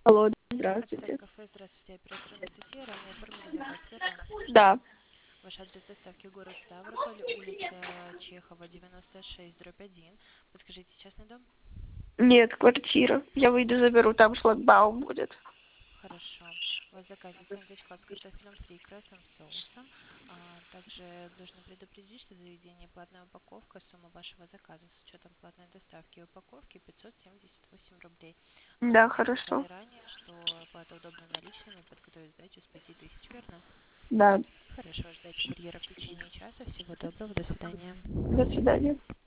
Алло, Офицер здравствуйте. кафе, здравствуйте, оператор Анастасия. Ранее оформили заказ, верно? Да. Ваш адрес доставки город Ставрополь, улица Чехова, 96/1. Подскажите, частный дом? Нет, квартира. Я выйду, заберу, там шлагбаум будет. Хорошо. У вас в заказе сэндвич-клаб с картофелем фри и красным соусом. Также должны предупредить, что в заведении платная упаковка. Сумма вашего заказа с учетом платной доставки и упаковки 578 рублей. Но Да, вы хорошо. сказали ранее, что оплата удобна наличными, подготовить сдачу с 5000, верно? Да. Хорошо, ждайте курьера в течение часа. Всего доброго, до свидания. До свидания.